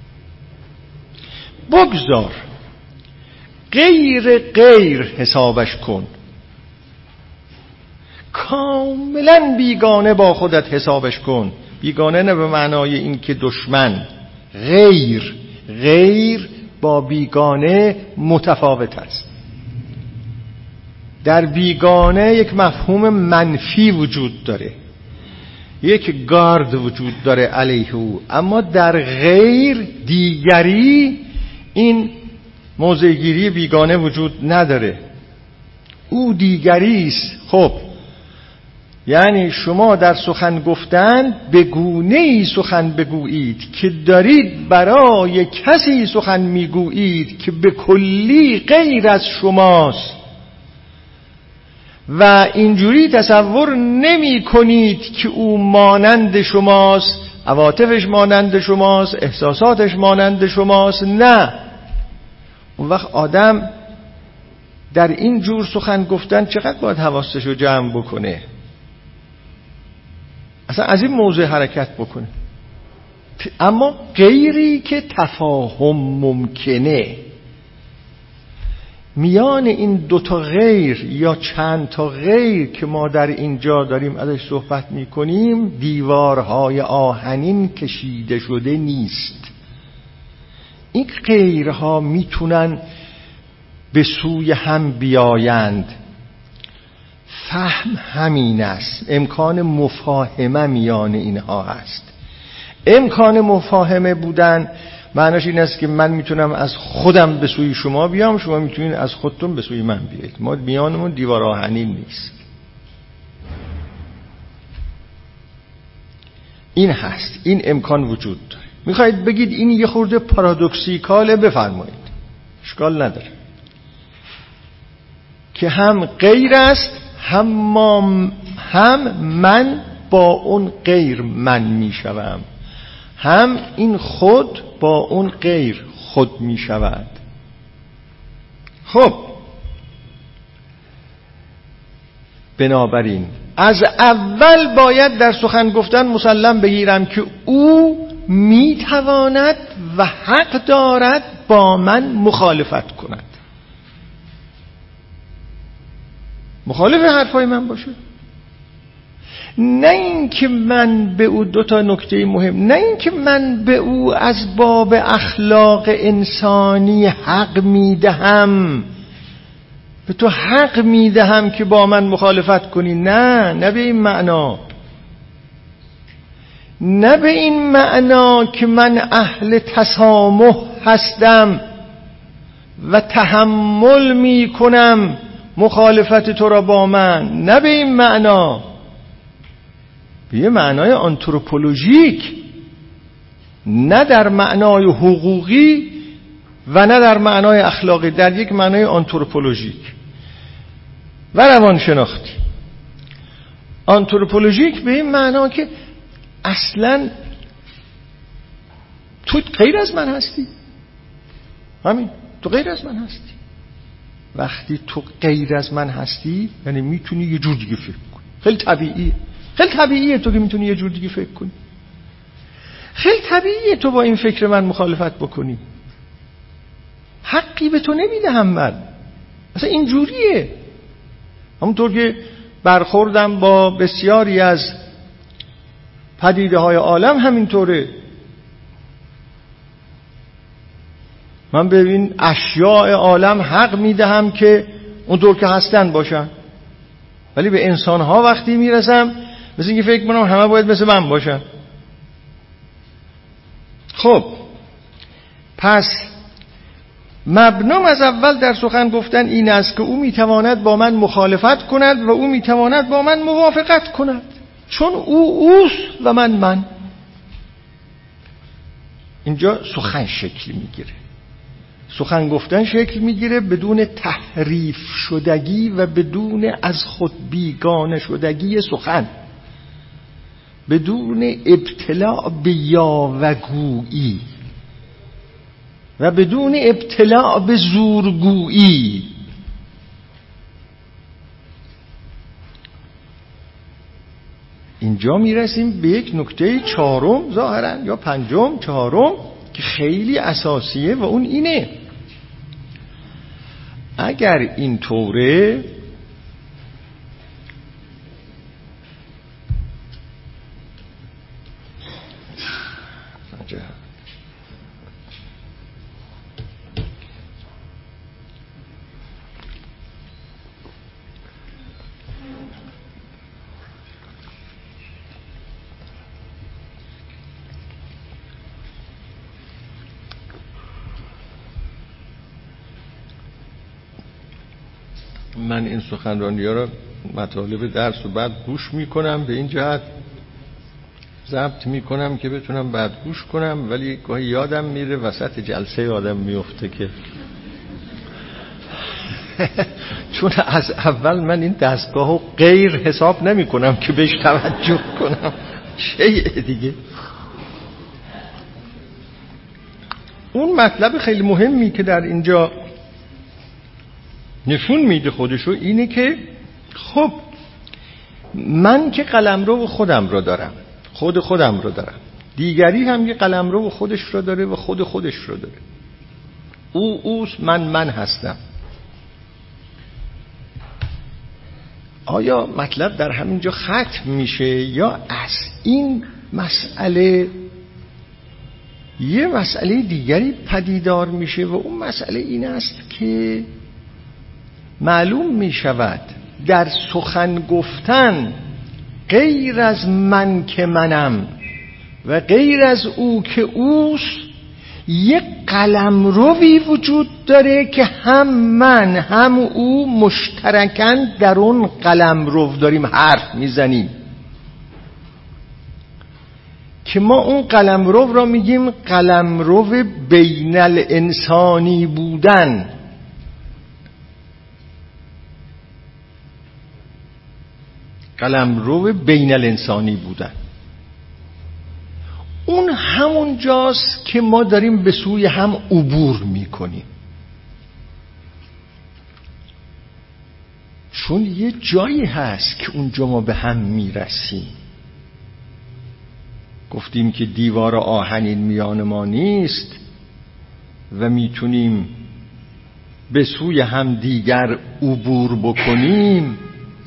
بگذار غیر غیر حسابش کن، کاملا بیگانه با خودت حسابش کن. بیگانه نه به معنای این که دشمن، غیر غیر با بیگانه متفاوت است. در بیگانه یک مفهوم منفی وجود داره، یک گارد وجود داره علیه او، اما در غیر دیگری این موضعگیری بیگانه وجود نداره، او دیگری است. خب یعنی شما در سخن گفتن به گونه‌ای سخن بگویید که دارید برای کسی سخن میگویید که به کلی غیر از شماست و اینجوری تصور نمی کنید که او مانند شماست، عواطفش مانند شماست، احساساتش مانند شماست. نه، اون وقت آدم در این جور سخن گفتن چقدر باید حواسش رو جمع بکنه، اصلا از این موضوع حرکت بکنه. اما غیری که تفاهم ممکنه، میان این دوتا غیر یا چند تا غیر که ما در اینجا داریم ازش صحبت میکنیم، دیوارهای آهنین کشیده شده نیست. این غیرها میتونن به سوی هم بیایند. فهم همین است، امکان مفاهمه میان اینها هست. امکان مفاهمه بودن معناش این است که من میتونم از خودم به سوی شما بیام، شما میتونید از خودتون به سوی من بیایید. ما میانمون دیوار آهنین نیست. این هست، این امکان وجود داره. میخواید بگید این یه خورده پارادوکسیکاله، بفرمایید، اشکال نداره که هم غیر است، هم هم من با اون غیر من میشوم، هم این خود با اون غیر خود میشود. خب بنابراین از اول باید در سخن گفتن مسلم بگیرم که او میتواند و حق دارد با من مخالفت کند، مخالف حرفای من باشه. نه اینکه من به او دو تا نکته مهم، نه اینکه من به او از باب اخلاق انسانی حق میدهم، به تو حق میدهم که با من مخالفت کنی. نه، نه به این معنا، نه به این معنا که من اهل تسامح هستم و تحمل میکنم مخالفت تو را با من، نه به این معنا، به یه معنای آنتروپولوژیک، نه در معنای حقوقی و نه در معنای اخلاقی، در یک معنای آنتروپولوژیک و روانشناختی. آنتروپولوژیک به این معنا که اصلا تو غیر از من هستی، همین، تو غیر از من هستی. وقتی تو غیر از من هستی یعنی میتونی یه جور دیگه فکر کنی. خیلی طبیعیه، خیلی طبیعیه تو که میتونی یه جور دیگه فکر کنی. خیلی طبیعیه تو با این فکر من مخالفت بکنی. حقی به تو نمیدهم من، اصلا این جوریه. همونطور که برخوردم با بسیاری از پدیده های عالم همینطوره. من به این اشیاء عالم حق میدهم که اونطور که هستن باشن. ولی به انسان‌ها وقتی میرسم مثل اینکه فکر کنم همه باید مثل من باشن. خب پس مبنام از اول در سخن گفتن این است که او میتواند با من مخالفت کند و او میتواند با من موافقت کند، چون او اوست و من من. اینجا سخن شکل میگیره، سخن گفتن شکل میگیره بدون تحریف شدگی و بدون از خود بیگانه شدگی سخن، بدون ابتلاع به یاوه‌گویی و بدون ابتلاع به زورگویی. اینجا میرسیم به یک نکته چهارم ظاهرا یا پنجم چهارم که خیلی اساسیه و اون اینه: اگر این طوره من این سخنرانی‌ها را مطالب درس و بعد گوش میکنم، به این جهت ضبط میکنم که بتونم بعد گوش کنم، ولی گاهی یادم میره وسط جلسه آدم میفته که چون از اول من این دستگاهو غیر حساب نمی کنم که بهش توجه کنم شیء دیگه. اون مطلب خیلی مهمی که در اینجا نشون میده خودشو اینه که خب من که قلمرو خودم رو دارم، خود خودم رو دارم، دیگری هم یه قلمرو خودش رو داره و خود خودش رو داره. او اوست، من من هستم. آیا مطلب در همینجا ختم میشه یا از این مسئله یه مسئله دیگری پدیدار میشه و اون مسئله این است که معلوم میشود در سخن گفتن غیر از من که منم و غیر از او که اوست یک قلمروی وجود داره که هم من هم او مشترکاً در اون قلمرو داریم حرف میزنیم، که ما اون قلمرو را میگیم قلمرو بین الانسانی بودن. قلمرو بین الانسانی بودن اون همون جاست که ما داریم به سوی هم عبور میکنیم، چون یه جایی هست که اونجا ما به هم میرسیم. گفتیم که دیوار آهنین میان ما نیست و میتونیم به سوی هم دیگر عبور بکنیم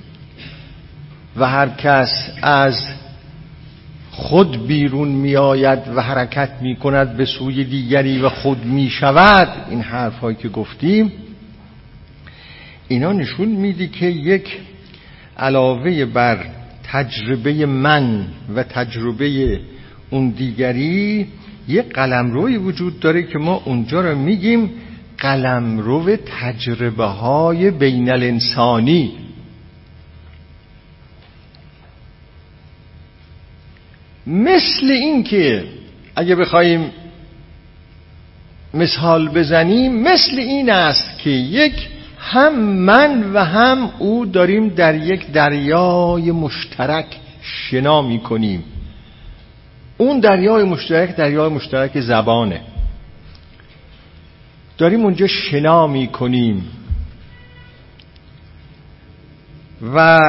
و هر کس از خود بیرون می آید و حرکت می کند به سوی دیگری و خود می شود. این حرف هایی که گفتیم اینا نشون میده که یک علاوه بر تجربه من و تجربه اون دیگری یک قلمروی وجود داره که ما اونجا رو میگیم قلمرو تجربه های بین الانسانی. مثل این که اگه بخوایم مثال بزنیم مثل این است که یک هم من و هم او داریم در یک دریای مشترک شنا می‌کنیم. اون دریای مشترک دریای مشترک زبانه، داریم اونجا شنا می‌کنیم و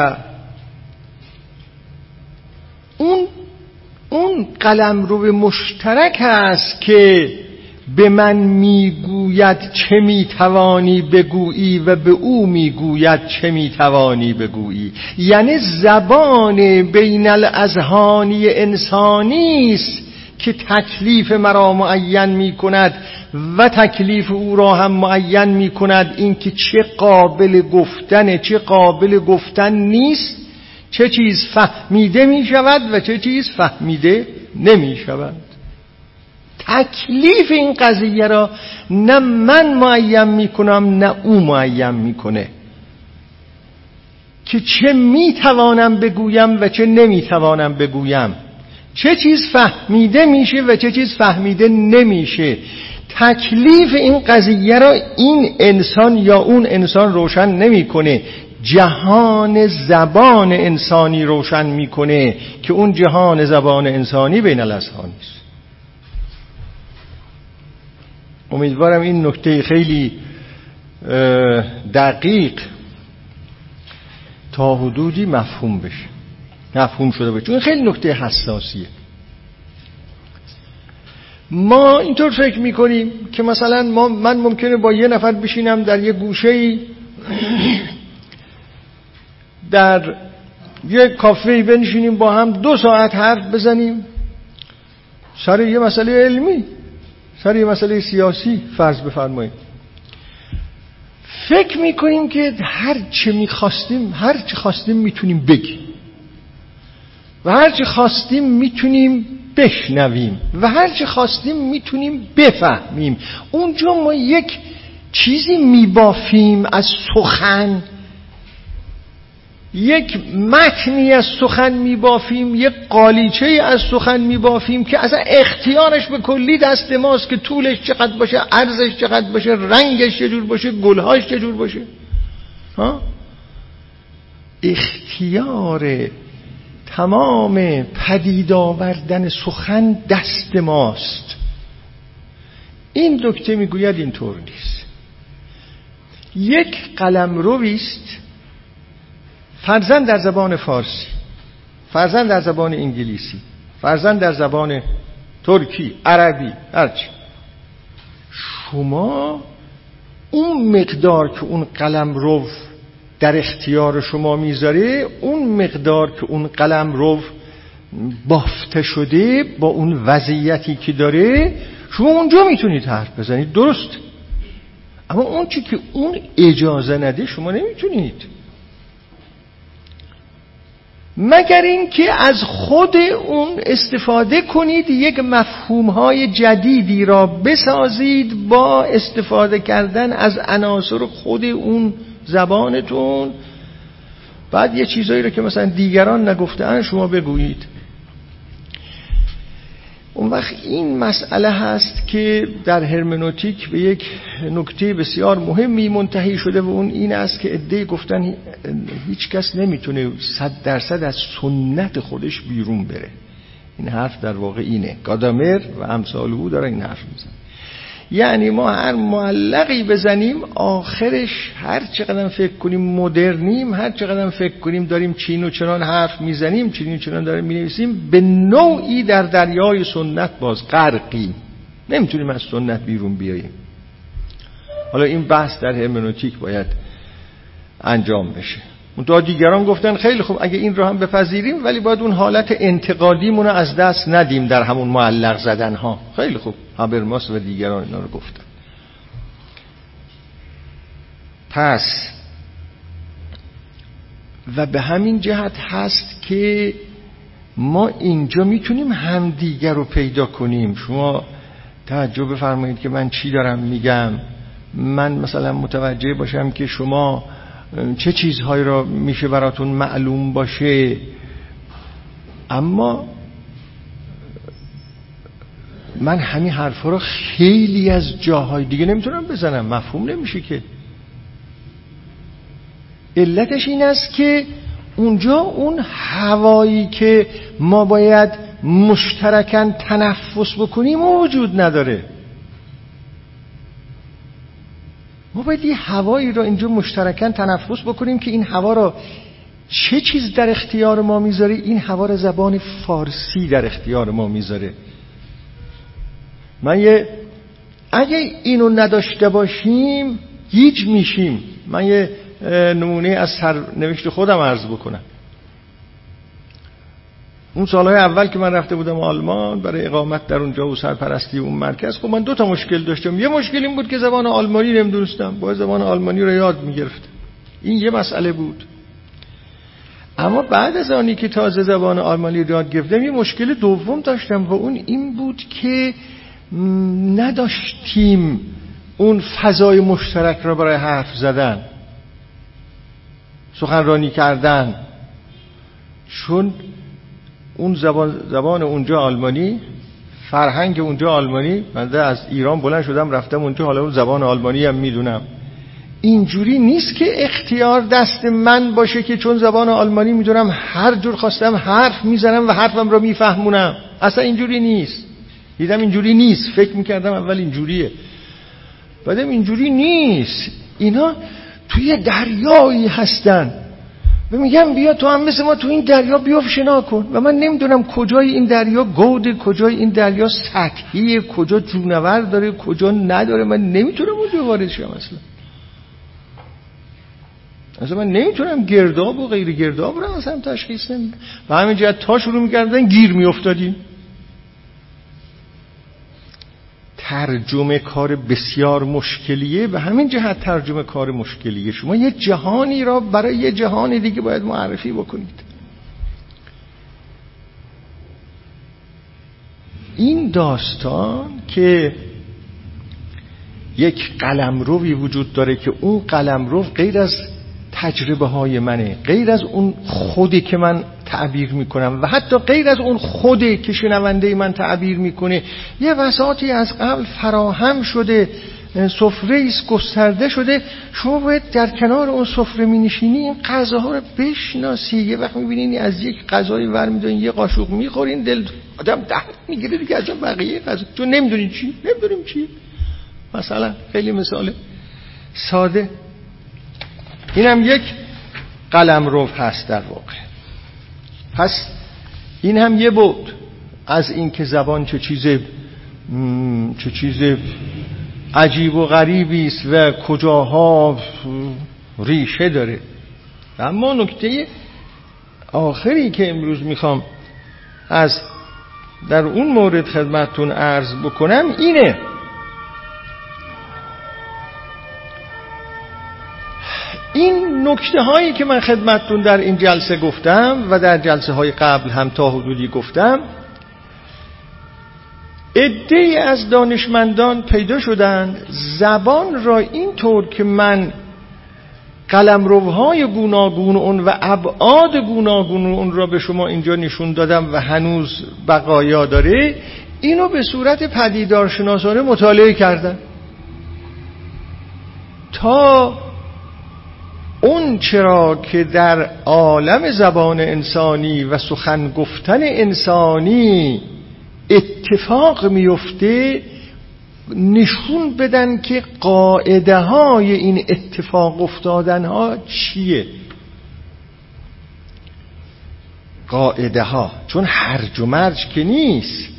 اون اون قلمرو مشترک است که به من میگوید چه میتوانی بگویی و به او میگوید چه میتوانی بگویی. یعنی زبان بین الاذهانی انسانی است که تکلیف مرا معین می کند و تکلیف او را هم معین می کند، این که چه قابل گفتنه چه قابل گفتن نیست، چه چیز فهمیده می شود و چه چیز فهمیده نمی شود. تکلیف این قضیه را نه من معین می کنم نه او معین می کنه که چه می توانم بگویم و چه نمی توانم بگویم، چه چیز فهمیده میشه و چه چیز فهمیده نمیشه. تکلیف این قضیه را این انسان یا اون انسان روشن نمیکنه، جهان زبان انسانی روشن میکنه که اون جهان زبان انسانی بین الاذهان است. امیدوارم این نکته خیلی دقیق تا حدودی مفهوم بشه، مفهوم شده باشه، چون خیلی نکته حساسیه. ما اینطور فکر میکنیم که مثلا ما من ممکنه با یه نفر بشینم در یه گوشه‌ای در یه کافه‌ای بنشینیم با هم دو ساعت حرف بزنیم سر یه مسئله علمی، سر یه مسئله سیاسی فرض بفرمایید. فکر میکنیم که هر چه میخواستیم هر چه خواستیم میتونیم بگیم و هر چه خواستیم میتونیم بشنویم و هر چه خواستیم میتونیم بفهمیم. اونجا ما یک چیزی میبافیم از سخن، یک متنی از سخن میبافیم، یک قالیچه از سخن میبافیم که اصلا اختیارش به کلی دست ماست که طولش چقدر باشه، عرضش چقدر باشه، رنگش چجور باشه، گلهاش چجور باشه. ها؟ اختیار تمام پدید آوردن سخن دست ماست. این نکته میگوید اینطور نیست. یک قلمروی است فرضاً در زبان فارسی، فرضاً در زبان انگلیسی، فرضاً در زبان ترکی، عربی، هرچی. شما اون مقدار که اون قلمرو در اختیار شما میذاره، اون مقدار که اون قلمرو بافته شده با اون وضعیتی که داره، شما اونجا میتونید حرف بزنید، درست. اما اون چی که اون اجازه نده شما نمیتونید، مگر این که از خود اون استفاده کنید، یک مفهوم‌های جدیدی را بسازید با استفاده کردن از عناصر خود اون زبانتون. بعد یه چیزایی رو که مثلا دیگران نگفتن شما بگویید. اون وقت این مسئله هست که در هرمنوتیک به یک نکته بسیار مهمی منتهی شده و اون این است که عده‌ای گفتن هیچ کس نمیتونه صد درصد از سنت خودش بیرون بره. این حرف در واقع اینه. گادامر و امثال او دارن این حرف میزنن. یعنی ما هر معلقی بزنیم آخرش هر چقدر فکر کنیم مدرنیم، هر چقدر فکر کنیم داریم چین و چنان حرف میزنیم، چین و چنان داریم مینویسیم، به نوعی در دریای سنت باز غرقیم، نمیتونیم از سنت بیرون بیاییم. حالا این بحث در هرمنوتیک باید انجام بشه. منتها دیگران گفتن خیلی خوب اگه این رو هم بپذیریم ولی باید اون حالت انتقادیمون رو از دست ندیم در همون معلق زدن ها. خیلی خوب، هابرماس و دیگران اینا رو گفتن. پس و به همین جهت هست که ما اینجا میتونیم همدیگر رو پیدا کنیم. شما توجه بفرمایید که من چی دارم میگم، من مثلا متوجه باشم که شما چه چیزهایی را میشه براتون معلوم باشه، اما من همین حرفا رو خیلی از جاهای دیگه نمیتونم بزنم، مفهوم نمیشه که. علتش این است که اونجا اون هوایی که ما باید مشترکاً تنفس بکنیم وجود نداره. ما باید یه هوایی رو اینجا مشترکاً تنفس بکنیم که این هوا رو چه چیز در اختیار ما میذاره؟ این هوا رو زبان فارسی در اختیار ما میذاره. من یه اگه اینو نداشته باشیم هیچ میشیم. من یه نمونه از سرنوشت خودم عرض بکنم. اون سالهای اول که من رفته بودم آلمان برای اقامت در اونجا و سرپرستی اون مرکز، خب من دو تا مشکل داشتم. یه مشکل این بود که زبان آلمانی نمی‌دونستم، باید زبان آلمانی رو یاد می‌گرفتم. این یه مسئله بود. اما بعد از آنی که تازه زبان آلمانی رو یاد گرفتم، یه مشکل دوم داشتم و اون این بود که نداشتیم اون فضای مشترک را برای حرف زدن، سخنرانی کردن. چون اون زبان زبان اونجا آلمانی، فرهنگ اونجا آلمانی، من از ایران بلند شدم رفتم اونجا، حالا اون زبان آلمانی هم میدونم. اینجوری نیست که اختیار دست من باشه که چون زبان آلمانی میدونم هر جور خواستم حرف میزنم و حرفم رو میفهمونم. اصلا اینجوری نیست. دیدم اینجوری نیست، فکر میکردم اول اینجوریه، بعدم اینجوری نیست. اینا توی دریایی هستن و میگم بیا تو هم مثل ما تو این دریا بیفت شنا کن، و من نمیدونم کجای این دریا گوده، کجای این دریا سطحیه، کجا جونور داره، کجا نداره. من نمیتونم اونجا وارد شم اصلا. اصلا من نمیتونم گرداب و غیر گرداب رو اصلا تشخیص نمیدم. و همین جهت تا شروع میکردن گیر میافتادیم. ترجمه کار بسیار مشکلیه، و همین جهت ترجمه کار مشکلیه. شما یه جهانی را برای یه جهان دیگه باید معرفی بکنید. این داستان که یک قلمروی وجود داره که اون قلمرو غیر از تجربه های منه، غیر از اون خودی که من تعبیر میکنم و حتی غیر از اون خودی که شنونده من تعبیر میکنه، یه وساطی از قبل فراهم شده، سفره‌ای گسترده شده. شما باید در کنار اون سفره مینشینی، این غذاها رو بشناسی. یه وقت میبینین از یک غذایی ور میدونین یه قاشق میخورین، دل آدم درد میگیره دیگه از بقیه غذا، چون نمیدونین چی، نمیدونیم چی. مثلا خیلی مثال ساده، اینم یک قلمرو هست در واقع. پس این هم یه بود از این که زبان چه چیز چه چیز عجیب و غریبی است و کجاها ریشه داره. اما نکته آخری که امروز میخوام از در اون مورد خدمتتون عرض بکنم اینه: این نکته هایی که من خدمتتون در این جلسه گفتم و در جلسه های قبل هم تا حدودی گفتم، عده‌ای از دانشمندان پیدا شدند زبان را اینطور که من قلمروهای گوناگون اون و ابعاد گوناگون اون را به شما اینجا نشون دادم و هنوز بقایا داره، اینو به صورت پدیدارشناسانه مطالعه کردن تا اون چرا که در عالم زبان انسانی و سخن گفتن انسانی اتفاق میفته نشون بدن که قاعده های این اتفاق افتادن ها چیه. قاعده ها، چون هرج و مرج که نیست.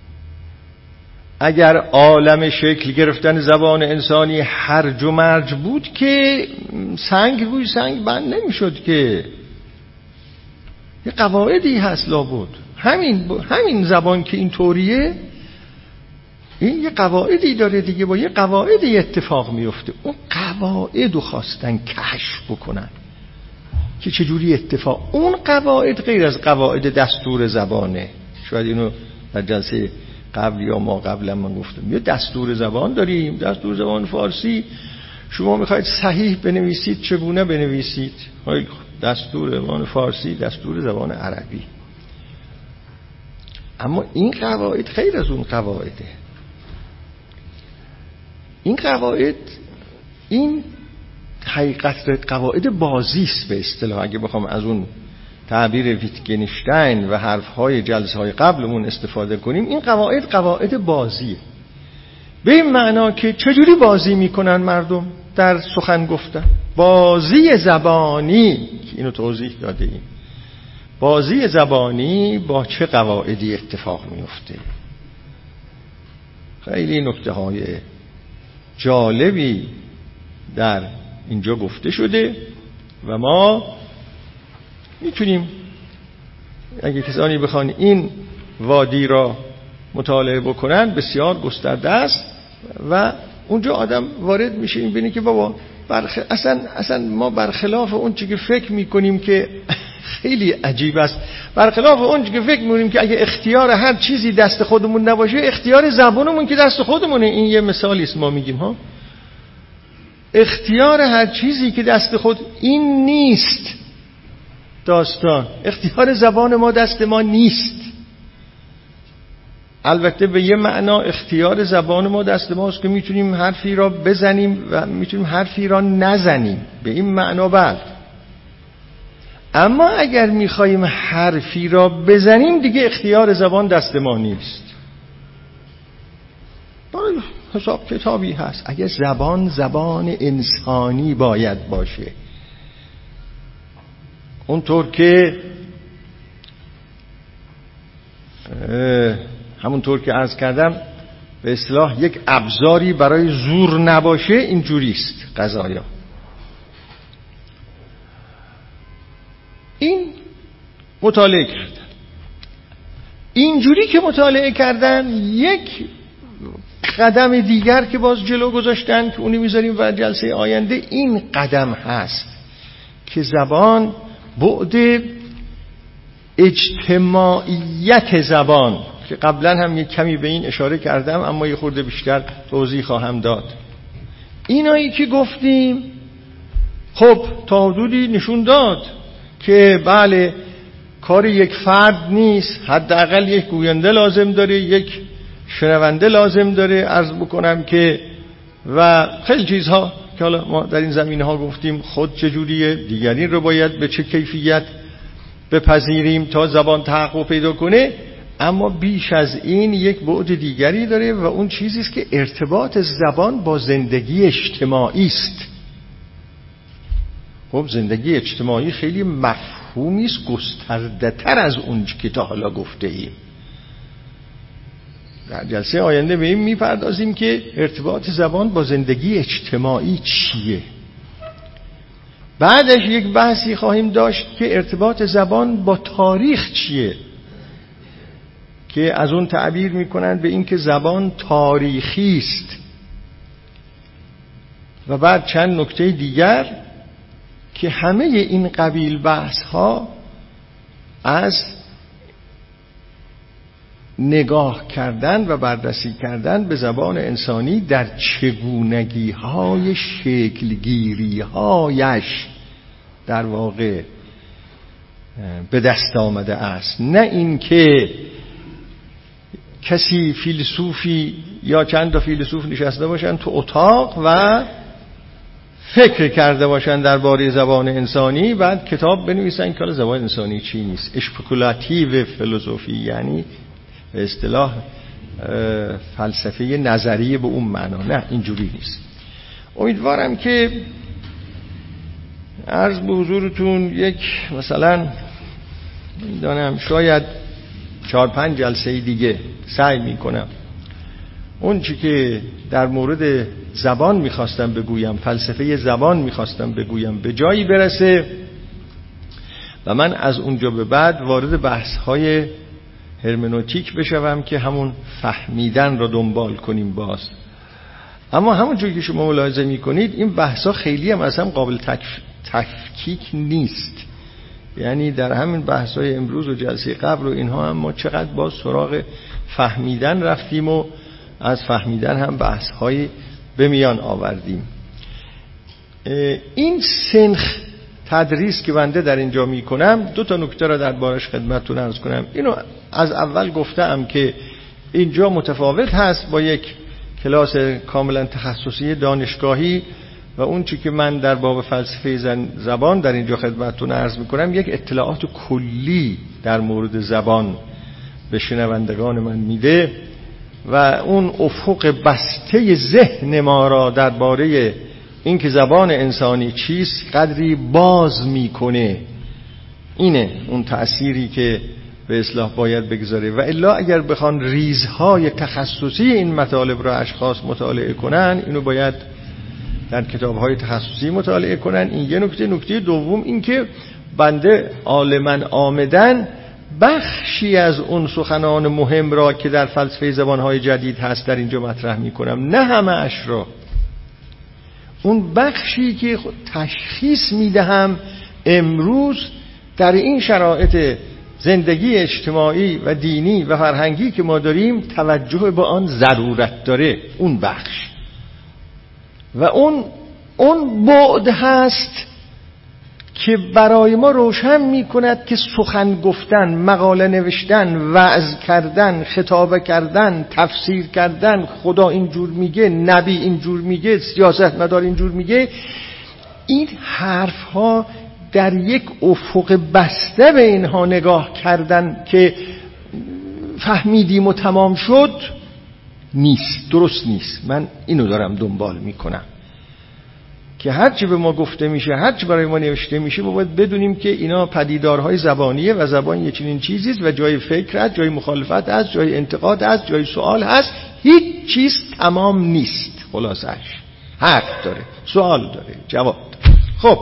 اگر عالم شکل گرفتن زبان انسانی هرج و مرج بود که سنگ روی سنگ بند نمیشد که. یه قواعدی هست لابد. همین همین زبان که این طوریه، این یه قواعدی داره دیگه، با یه قواعدی اتفاق میفته. اون قواعد رو خواستن کشف بکنن که چجوری اتفاق. اون قواعد غیر از قواعد دستور زبانه. شاید اینو در جلسه قبل یا ما قبلا من گفتم. یه دستور زبان داریم، دستور زبان فارسی. شما میخواید صحیح بنویسید چگونه بنویسید؟ دستور زبان فارسی، دستور زبان عربی. اما این قواعد خیر از اون قواعده. این قواعد، این حقیقت قواعد بازی است به اصطلاح، اگه بخوام از اون تعبیر ویتگنشتاین و حرفهای جلسه های قبلمون استفاده کنیم، این قواعد قواعد بازیه. به این معنا که چجوری بازی میکنن مردم در سخن گفتن. بازی زبانی که اینو توضیح داده ایم، بازی زبانی با چه قواعدی اتفاق میفته. خیلی نکته های جالبی در اینجا گفته شده و ما میتونیم اگه کسانی بخوان این وادی را مطالعه بکنن بسیار گسترده است و اونجا آدم وارد میشه این بینه که بابا برخ... اصلا اصلا ما برخلاف اون چیزی که فکر میکنیم که خیلی عجیب است، برخلاف اون چیزی که فکر میکنیم که اگه اختیار هر چیزی دست خودمون نباشه، اختیار زبانمون که دست خودمونه. این یه مثالی است ما میگیم ها، اختیار هر چیزی که دست خود، این نیست داستان، اختیار زبان ما دست ما نیست. البته به یه معنا اختیار زبان ما دست ماست که میتونیم حرفی را بزنیم و میتونیم حرفی را نزنیم، به این معنا بعد. اما اگر میخوایم حرفی را بزنیم دیگه اختیار زبان دست ما نیست. برای حساب کتابی هست، اگر زبان زبان انسانی باید باشه، اونطور که همونطور که عرض کردم به اصطلاح یک ابزاری برای زور نباشه، اینجوری است قضایا. این مطالعه کردن، اینجوری که مطالعه کردن یک قدم دیگر که باز جلو گذاشتن که اونی میذاریم و جلسه آینده، این قدم هست که زبان، بعد اجتماعیت زبان که قبلا هم یک کمی به این اشاره کردم اما یه خورده بیشتر توضیح خواهم داد. اینایی که گفتیم خب تا حدودی نشون داد که بله کار یک فرد نیست، حداقل یک گوینده لازم داره، یک شنونده لازم داره. عرض بکنم که و خیلی چیزها که حالا ما در این زمینه ها گفتیم، خود چجوریه، دیگرین رو باید به چه کیفیت بپذیریم تا زبان تحقق پیدا کنه. اما بیش از این یک بعد دیگری داره و اون چیزی است که ارتباط زبان با زندگی اجتماعی است. خب زندگی اجتماعی خیلی مفهومی است گسترده تر از اون که تا حالا گفته ایم. در جلسه آینده به این میپردازیم که ارتباط زبان با زندگی اجتماعی چیه. بعدش یک بحثی خواهیم داشت که ارتباط زبان با تاریخ چیه، که از اون تعبیر میکنن به این که زبان تاریخی است. و بعد چند نکته دیگر که همه این قبیل بحث ها از نگاه کردن و بررسی کردن به زبان انسانی در چگونگی های شکلگیری هایش در واقع به دست آمده است. نه این که کسی فیلسوفی یا چند تا فیلسوف نشسته باشن تو اتاق و فکر کرده باشن درباره زبان انسانی، بعد کتاب بنویسن که زبان انسانی چی نیست. اسپکولاتیو فیلسوفی، یعنی به اصطلاح فلسفه نظریه به اون معنا. نه اینجوری نیست. امیدوارم که عرض به حضورتون یک مثلا میدانم شاید چهار پنج جلسه دیگه سعی میکنم اون چی که در مورد زبان میخواستم بگویم، فلسفه زبان میخواستم بگویم، به جایی برسه و من از اونجا به بعد وارد بحث‌های هرمنوتیک بشوم که همون فهمیدن را دنبال کنیم باز. اما همونجوری که شما ملاحظه میکنید این بحث‌ها خیلی هم اصلا قابل تکف... تفکیک نیست. یعنی در همین بحث‌های امروز و جلسه قبل و اینها هم ما چقدر باز سراغ فهمیدن رفتیم و از فهمیدن هم بحث‌های به میان آوردیم. این سنخ تدریس که بنده در اینجا میکنم، دو تا نکته را دربارش خدمتتون عرض کنم. اینو از اول گفتم که اینجا متفاوت هست با یک کلاس کاملا تخصصی دانشگاهی و اون چی که من در باب فلسفه زبان در اینجا خدمتتون عرض میکنم یک اطلاعات کلی در مورد زبان به شنوندگان من میده و اون افق بسته ذهن ما را درباره این که زبان انسانی چیست قدری باز میکنه. اینه اون تأثیری که به اصلاح باید بگذاره. و الا اگر بخوان ریزهای تخصصی این مطالب را اشخاص مطالعه کنن، اینو باید در کتابهای تخصصی مطالعه کنن. این یه نکته. نکته دوم این که بنده عالماً آمدن بخشی از اون سخنان مهم را که در فلسفه زبانهای جدید هست در اینجا مطرح میکنم، نه همه اش را. اون بخشی که تشخیص میدهم امروز در این شرایط زندگی اجتماعی و دینی و فرهنگی که ما داریم توجه به آن ضرورت داره، اون بخش و اون اون بعد هست که برای ما روشن می کند که سخن گفتن، مقاله نوشتن، وعظ کردن، خطابه کردن، تفسیر کردن، خدا اینجور میگه، نبی اینجور میگه، سیاستمدار اینجور میگه، این حرف ها در یک افق بسته به اینها نگاه کردن که فهمیدیم و تمام شد نیست، درست نیست. من اینو دارم دنبال میکنم که هرچی به ما گفته میشه، هرچی برای ما نوشته میشه، ما باید بدونیم که اینا پدیدارهای زبانیه و زبان یه چنین چیزیست و جای فکر هست، جای مخالفت هست، جای انتقاد هست، جای سوال هست. هیچ چیز تمام نیست. خلاصش حرف داره، سوال داره، جواب داره. خب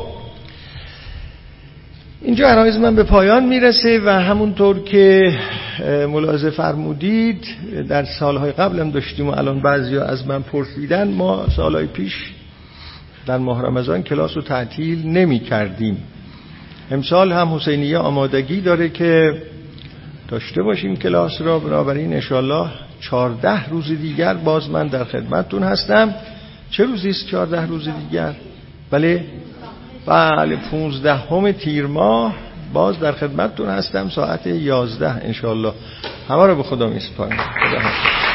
اینجا عرایض من به پایان میرسه و همونطور که ملاحظه فرمودید در سالهای قبل هم داشتیم و الان بعضیا از من پرسیدن، ما سالهای پیش در ماه رمضان کلاس رو تعطیل نمی کردیم. امسال هم حسینیه آمادگی داره که داشته باشیم کلاس را، بنابراین انشالله چهارده روز دیگر باز من در خدمتتون هستم. چه روزی است چهارده روز دیگر؟ بله بله پونزدهم تیر ماه باز در خدمتتون هستم ساعت یازده انشالله. همه رو به خدا میسپارم. خدا حافظ.